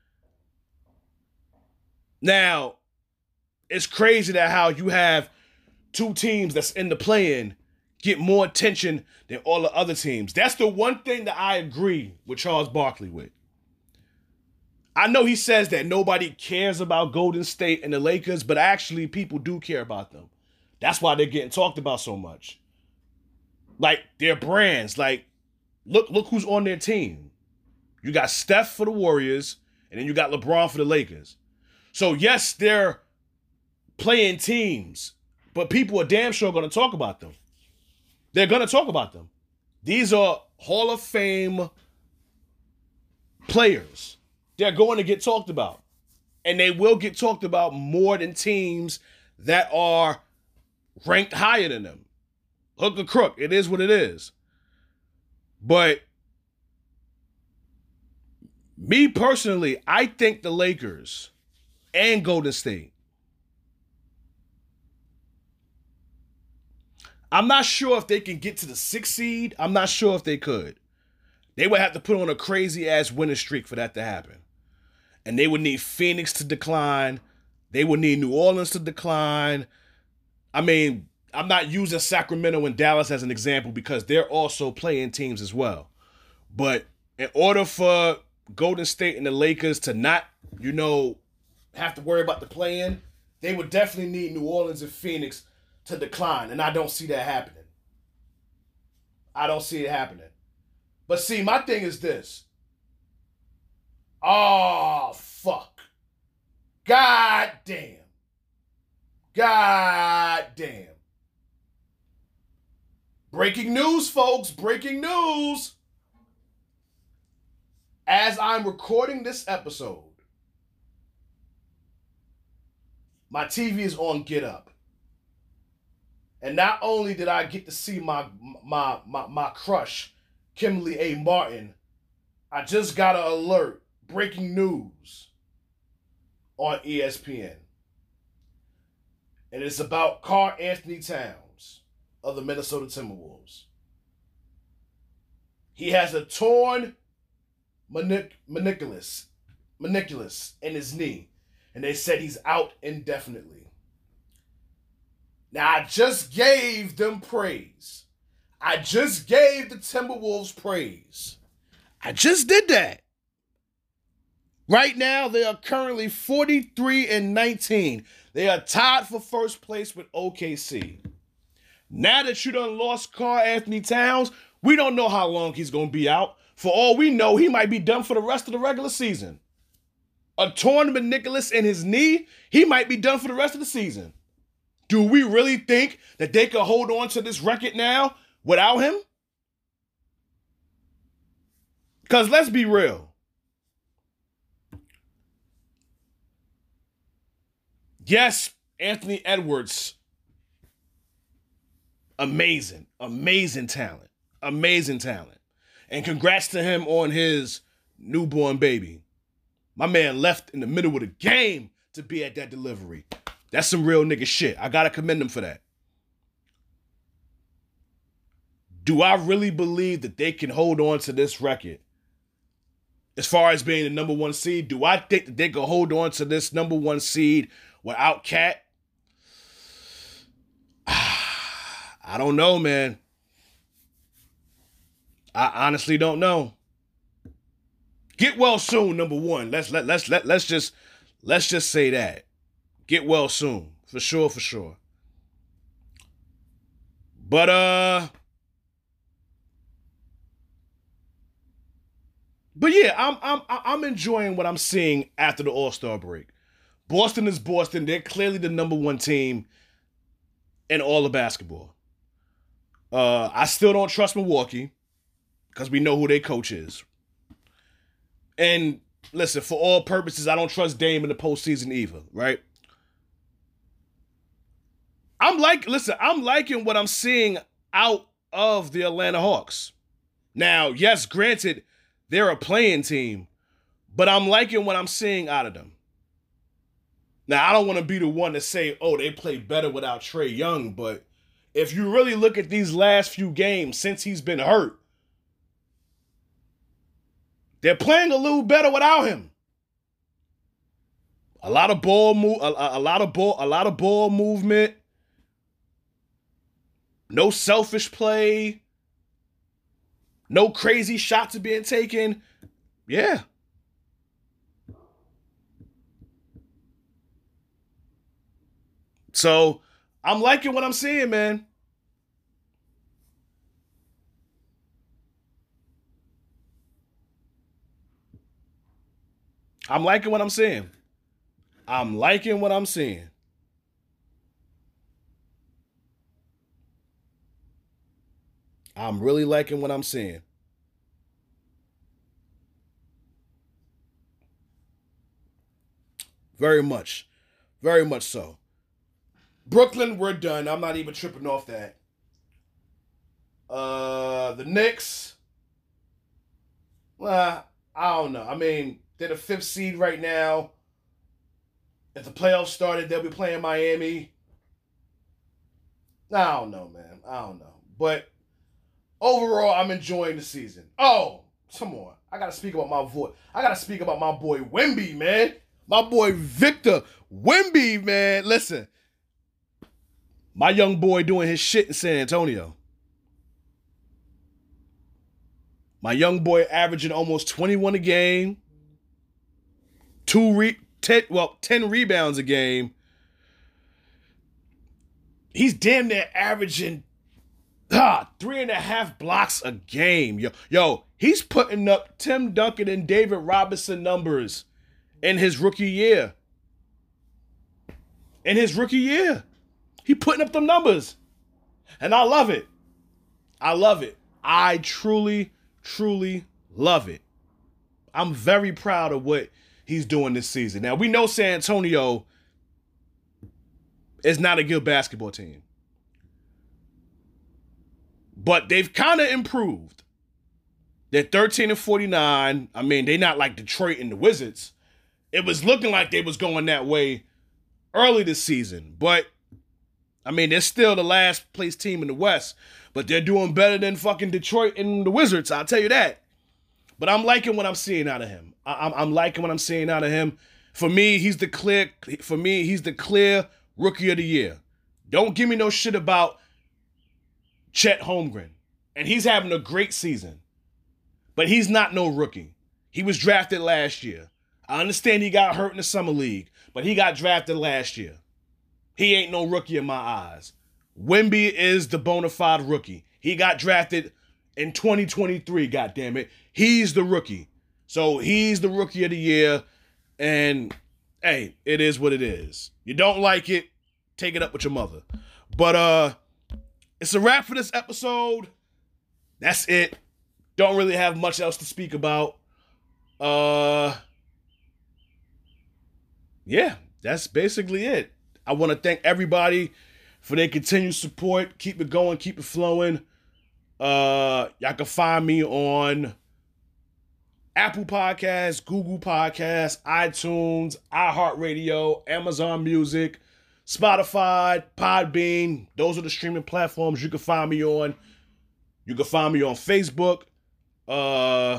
Now, it's crazy that how you have two teams that's in the play-in get more attention than all the other teams. That's the one thing that I agree with Charles Barkley with. I know he says that nobody cares about Golden State and the Lakers, but actually people do care about them. That's why they're getting talked about so much. Like, their brands. Like, look, look who's on their team. You got Steph for the Warriors, and then you got LeBron for the Lakers. So, yes, they're playing teams, but people are damn sure going to talk about them. They're going to talk about them. These are Hall of Fame players. They're going to get talked about. And they will get talked about more than teams that are ranked higher than them. Hook or crook, it is what it is. But me personally, I think the Lakers and Golden State, I'm not sure if they can get to the sixth seed. I'm not sure if they could. They would have to put on a crazy-ass winning streak for that to happen. And they would need Phoenix to decline. They would need New Orleans to decline. I mean, I'm not using Sacramento and Dallas as an example because they're also playing teams as well. But in order for Golden State and the Lakers to not, you know, have to worry about the play-in, they would definitely need New Orleans and Phoenix to decline, and I don't see that happening. I don't see it happening. But see, my thing is this. Oh, fuck. God damn. God damn. Breaking news, folks. Breaking news. As I'm recording this episode, my T V is on Get Up. And not only did I get to see my my my, my crush, Kimberly A. Martin, I just got an alert, breaking news on E S P N. And it's about Karl-Anthony Towns of the Minnesota Timberwolves. He has a torn manic- meniscus, meniscus in his knee, and they said he's out indefinitely. Now, I just gave them praise. I just gave the Timberwolves praise. I just did that. Right now, they are currently forty-three and nineteen. They are tied for first place with O K C. Now that you done lost Karl-Anthony Towns, we don't know how long he's going to be out. For all we know, he might be done for the rest of the regular season. A torn meniscus in his knee, he might be done for the rest of the season. Do we really think that they could hold on to this record now without him? Because let's be real. Yes, Anthony Edwards, amazing, amazing talent, amazing talent. And congrats to him on his newborn baby. My man left in the middle of the game to be at that delivery. That's some real nigga shit. I gotta commend him for that. Do I really believe that they can hold on to this record? As far as being the number one seed, do I think that they can hold on to this number one seed without Cat? I don't know, man. I honestly don't know. Get well soon, number one. Let's let let's let let's just let's just say that. Get well soon. For sure, for sure. But uh But yeah, I'm I'm I'm enjoying what I'm seeing after the All-Star break. Boston is Boston. They're clearly the number one team in all of basketball. Uh, I still don't trust Milwaukee because we know who their coach is. And listen, for all purposes, I don't trust Dame in the postseason either, right? I'm like, listen, I'm liking what I'm seeing out of the Atlanta Hawks. Now, yes, granted, they're a playing team, but I'm liking what I'm seeing out of them. Now, I don't want to be the one to say, oh, they play better without Trae Young, but if you really look at these last few games since he's been hurt, they're playing a little better without him. A lot of ball move, a, a lot of ball, a lot of ball movement. No selfish play. No crazy shots are being taken. Yeah. So, I'm liking what I'm seeing, man. I'm liking what I'm seeing. I'm liking what I'm seeing. I'm really liking what I'm seeing. Very much. Very much so. Brooklyn, we're done. I'm not even tripping off that. Uh, the Knicks. Well, I don't know. I mean, they're the fifth seed right now. If the playoffs started, they'll be playing Miami. I don't know, man. I don't know. But overall, I'm enjoying the season. Oh, come on. I got to speak about my voice. I got to speak about my boy Wemby, man. My boy Victor Wemby, man. Listen. My young boy doing his shit in San Antonio. My young boy averaging almost twenty-one a game. Two re- ten, well, ten rebounds a game. He's damn near averaging ah, three and a half blocks a game. Yo, yo, he's putting up Tim Duncan and David Robinson numbers in his rookie year. In his rookie year. He putting up them numbers. And I love it. I love it. I truly, truly love it. I'm very proud of what he's doing this season. Now, we know San Antonio is not a good basketball team. But they've kind of improved. They're thirteen and forty-nine. I mean, they're not like Detroit and the Wizards. It was looking like they was going that way early this season. But, I mean, they're still the last place team in the West. But they're doing better than fucking Detroit and the Wizards, I'll tell you that. But I'm liking what I'm seeing out of him. I- I'm, I'm liking what I'm seeing out of him. For me, he's the clear, for me, he's the clear rookie of the year. Don't give me no shit about Chet Holmgren. And he's having a great season. But he's not no rookie. He was drafted last year. I understand he got hurt in the summer league, but he got drafted last year. He ain't no rookie in my eyes. Wemby is the bona fide rookie. He got drafted in twenty twenty-three, goddammit. He's the rookie. So he's the rookie of the year. And, hey, it is what it is. You don't like it, take it up with your mother. But uh, it's a wrap for this episode. That's it. Don't really have much else to speak about. Uh, yeah, that's basically it. I want to thank everybody for their continued support. Keep it going. Keep it flowing. Uh, y'all can find me on Apple Podcasts, Google Podcasts, iTunes, iHeartRadio, Amazon Music, Spotify, Podbean. Those are the streaming platforms you can find me on. You can find me on Facebook, uh,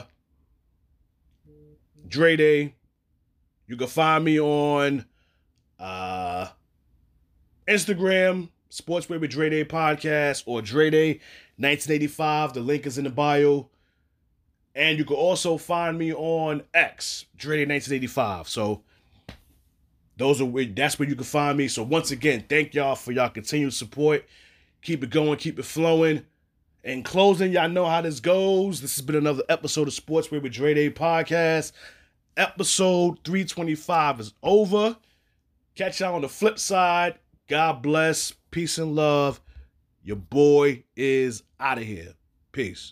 Dre Day. You can find me on uh, Instagram, Sportsway with Dre Day Podcast, or Dre Day nineteen eighty-five. The link is in the bio. And you can also find me on X, Dre Day nineteen eighty-five. So those are where, that's where you can find me. So once again, thank y'all for y'all continued support. Keep it going, keep it flowing. In closing, y'all know how this goes. This has been another episode of Sportsway with Dre Day Podcast. Episode three twenty-five is over. Catch y'all on the flip side. God bless. Peace and love. Your boy is out of here. Peace.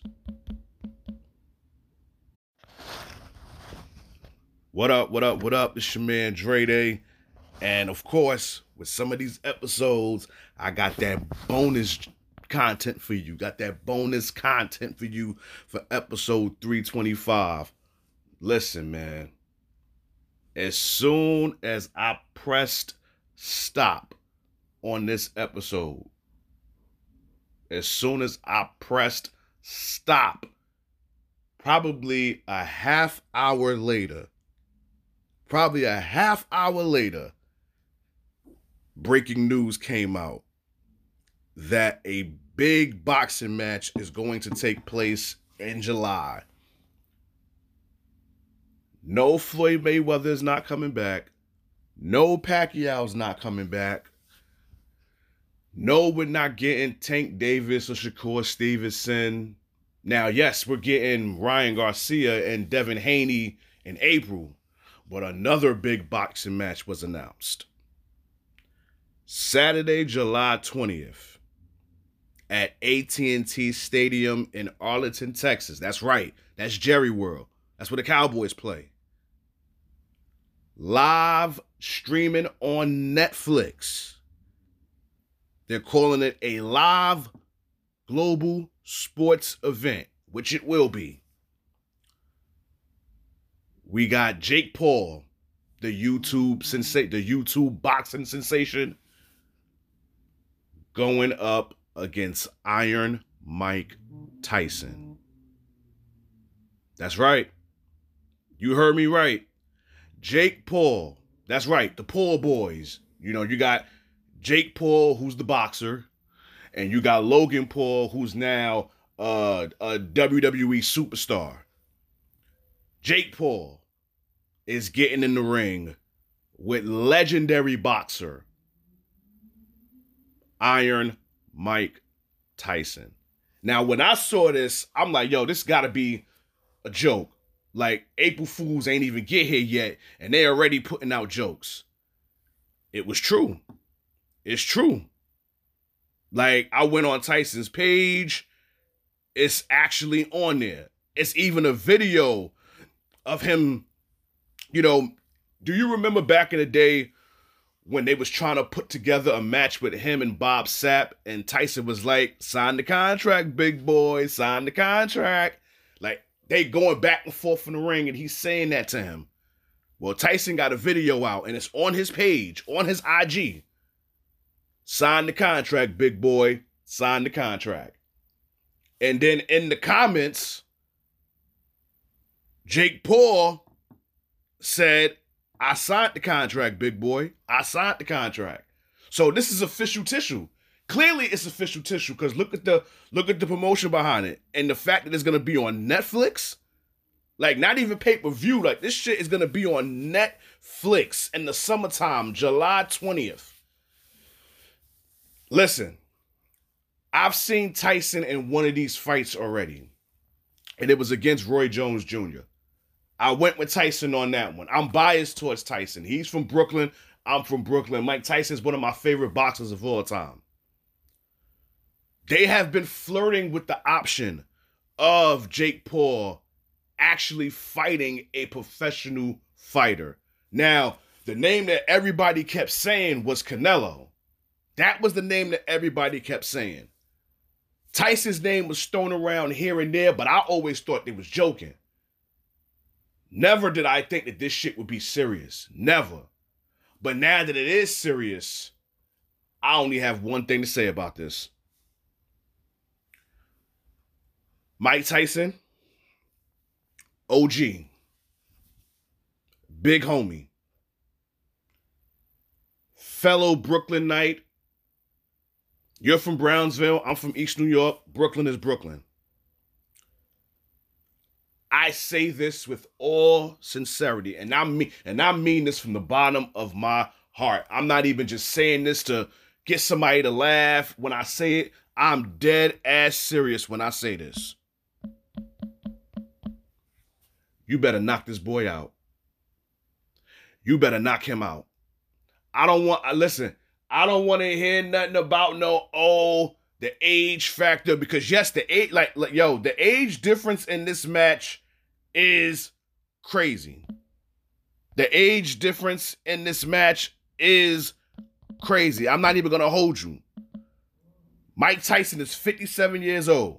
What up, what up, what up? It's your man Dre Day. And of course, with some of these episodes, I got that bonus content for you. Got that bonus content for you for episode three twenty-five. Listen, man. As soon as I pressed stop on this episode, as soon as I pressed stop, probably a half hour later, Probably a half hour later, breaking news came out that a big boxing match is going to take place in July. No Floyd Mayweather is not coming back. No Pacquiao's not coming back. No, we're not getting Tank Davis or Shakur Stevenson. Now, yes, we're getting Ryan Garcia and Devin Haney in April. But another big boxing match was announced. Saturday, July twentieth at A T and T Stadium in Arlington, Texas. That's right. That's Jerry World. That's where the Cowboys play. Live streaming on Netflix. They're calling it a live global sports event, which it will be. We got Jake Paul, the YouTube sensation, the YouTube boxing sensation, going up against Iron Mike Tyson. That's right. You heard me right. Jake Paul. That's right. The Paul boys. You know, you got Jake Paul, who's the boxer, and you got Logan Paul, who's now uh, a W W E superstar. Jake Paul is getting in the ring with legendary boxer Iron Mike Tyson. Now, when I saw this, I'm like, yo, this gotta be a joke. Like, April Fools ain't even get here yet, and they already putting out jokes. It was true. It's true. Like, I went on Tyson's page. It's actually on there. It's even a video of him, you know, do you remember back in the day when they was trying to put together a match with him and Bob Sapp, and Tyson was like, sign the contract, big boy, sign the contract. Like, they going back and forth in the ring, and he's saying that to him. Well, Tyson got a video out, and it's on his page, on his I G. Sign the contract, big boy, sign the contract. And then in the comments, Jake Paul said, I signed the contract, big boy. I signed the contract. So this is official tissue. Clearly it's official tissue because look at the look at the promotion behind it. And the fact that it's going to be on Netflix. Like, not even pay-per-view. Like, this shit is going to be on Netflix in the summertime, July twentieth. Listen, I've seen Tyson in one of these fights already. And it was against Roy Jones Junior I went with Tyson on that one. I'm biased towards Tyson. He's from Brooklyn. I'm from Brooklyn. Mike Tyson's one of my favorite boxers of all time. They have been flirting with the option of Jake Paul actually fighting a professional fighter. Now, the name that everybody kept saying was Canelo. That was the name that everybody kept saying. Tyson's name was thrown around here and there, but I always thought they was joking. Never did I think that this shit would be serious. Never. But now that it is serious, I only have one thing to say about this. Mike Tyson, O G, big homie, fellow Brooklynite. You're from Brownsville. I'm from East New York. Brooklyn is Brooklyn. I say this with all sincerity, and I mean, and I mean this from the bottom of my heart. I'm not even just saying this to get somebody to laugh. When I say it, I'm dead ass serious when I say this. You better knock this boy out. You better knock him out. I don't want, listen, I don't want to hear nothing about no, oh, the age factor, because yes, the age, like, like, yo, the age difference in this match is crazy. The age difference in this match is crazy. I'm not even going to hold you. Mike Tyson is fifty-seven years old.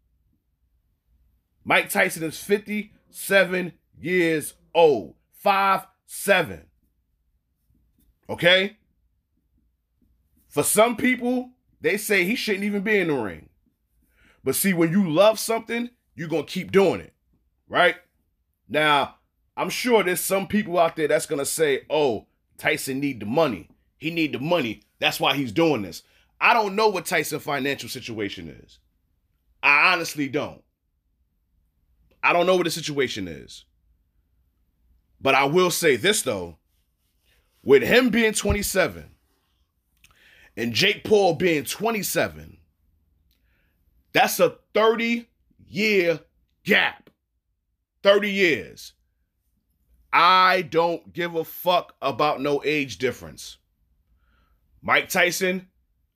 Mike Tyson is fifty-seven years old. Five, seven. Okay? For some people, they say he shouldn't even be in the ring. But see, when you love something, you're going to keep doing it. Right? Now, I'm sure there's some people out there that's going to say, oh, Tyson need the money. He need the money. That's why he's doing this. I don't know what Tyson's financial situation is. I honestly don't. I don't know what the situation is. But I will say this, though. With him being twenty-seven and Jake Paul being twenty-seven, that's a thirty-year gap. thirty years. I don't give a fuck about no age difference. Mike Tyson,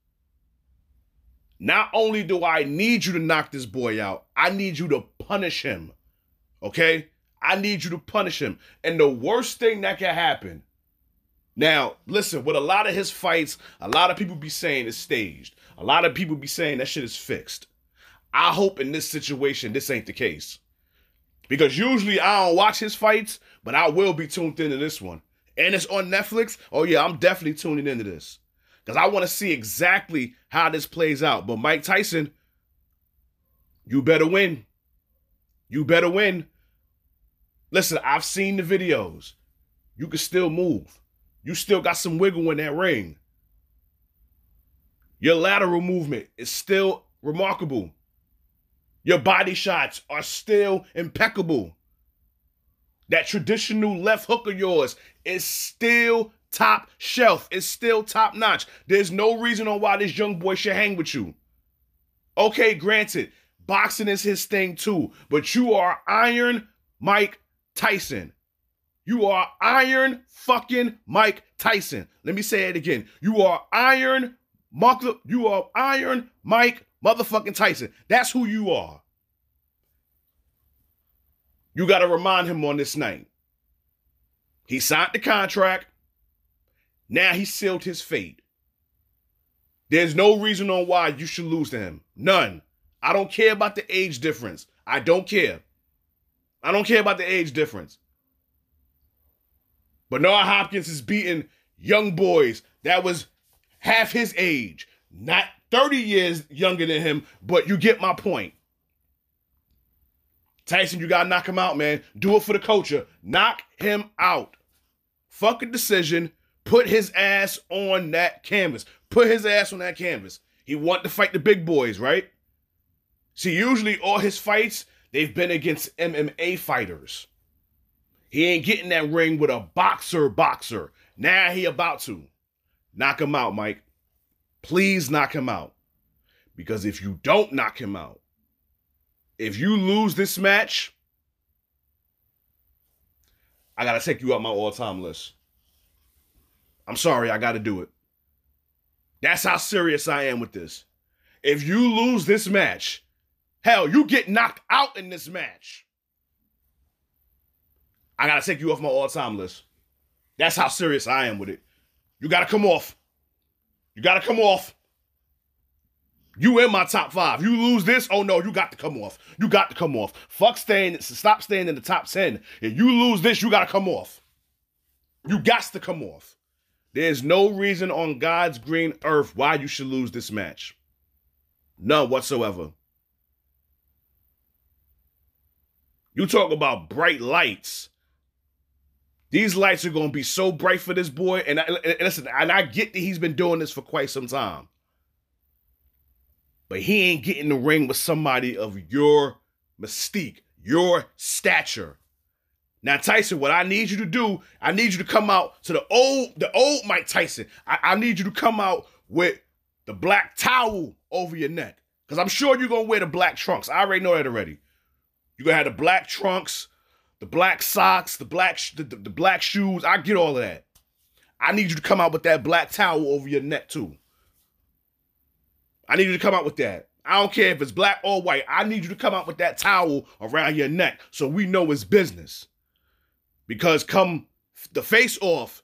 not only do I need you to knock this boy out, I need you to punish him. Okay? I need you to punish him. And the worst thing that can happen, now, listen, with a lot of his fights, a lot of people be saying it's staged. A lot of people be saying that shit is fixed. I hope in this situation, this ain't the case. Because usually I don't watch his fights, but I will be tuned into this one. And it's on Netflix. Oh yeah, I'm definitely tuning into this. Because I want to see exactly how this plays out. But Mike Tyson, you better win. You better win. Listen, I've seen the videos. You can still move. You still got some wiggle in that ring. Your lateral movement is still remarkable. Your body shots are still impeccable. That traditional left hook of yours is still top shelf. It's still top notch. There's no reason on why this young boy should hang with you. Okay, granted, boxing is his thing too, but you are Iron Mike Tyson. You are Iron fucking Mike Tyson. Let me say it again. You are Iron Mark. You are Iron Mike motherfucking Tyson. That's who you are. You got to remind him on this night. He signed the contract. Now he sealed his fate. There's no reason on why you should lose to him. None. I don't care about the age difference. I don't care. I don't care about the age difference. Bernard Hopkins is beating young boys that was half his age. Not thirty years younger than him, but you get my point. Tyson, you got to knock him out, man. Do it for the culture. Knock him out. Fuck a decision. Put his ass on that canvas. Put his ass on that canvas. He wanted to fight the big boys, right? See, usually all his fights, they've been against M M A fighters. He ain't getting that ring with a boxer boxer. Now he about to. Knock him out, Mike. Please knock him out. Because if you don't knock him out, if you lose this match, I got to take you out my all-time list. I'm sorry, I got to do it. That's how serious I am with this. If you lose this match, hell, you get knocked out in this match, I got to take you off my all-time list. That's how serious I am with it. You got to come off. You got to come off. You in my top five. You lose this, oh no, you got to come off. You got to come off. Fuck staying, stop staying in the top ten. If you lose this, you got to come off. You got to come off. There's no reason on God's green earth why you should lose this match. None whatsoever. You talk about bright lights. These lights are going to be so bright for this boy. And, I, and listen, and I get that he's been doing this for quite some time. But he ain't getting in the ring with somebody of your mystique, your stature. Now, Tyson, what I need you to do, I need you to come out to the old, the old Mike Tyson. I, I need you to come out with the black towel over your neck. Because I'm sure you're going to wear the black trunks. I already know that already. You're going to have the black trunks, the black socks, the black, the, the, the black shoes. I get all of that. I need you to come out with that black towel over your neck, too. I need you to come out with that. I don't care if it's black or white. I need you to come out with that towel around your neck so we know it's business. Because come the face off,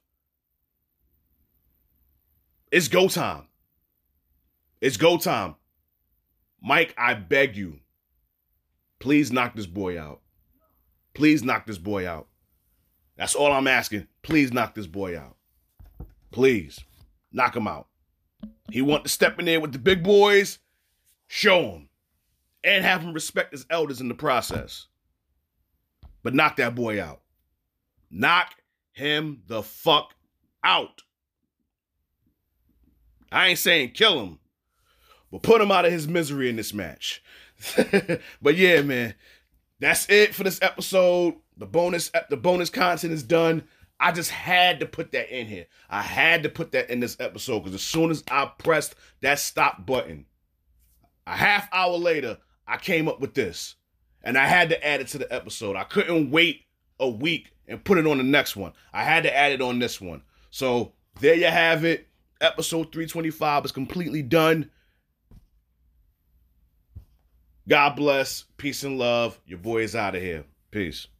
it's go time. It's go time. Mike, I beg you, please knock this boy out. Please knock this boy out. That's all I'm asking. Please knock this boy out. Please knock him out. He want to step in there with the big boys, show him, and have him respect his elders in the process. But knock that boy out. Knock him the fuck out. I ain't saying kill him, but put him out of his misery in this match. But yeah, man, that's it for this episode. The bonus, the bonus content is done. I just had to put that in here. I had to put that in this episode because as soon as I pressed that stop button, a half hour later, I came up with this. And I had to add it to the episode. I couldn't wait a week and put it on the next one. I had to add it on this one. So there you have it. Episode three twenty-five is completely done. God bless. Peace and love. Your boy is out of here. Peace.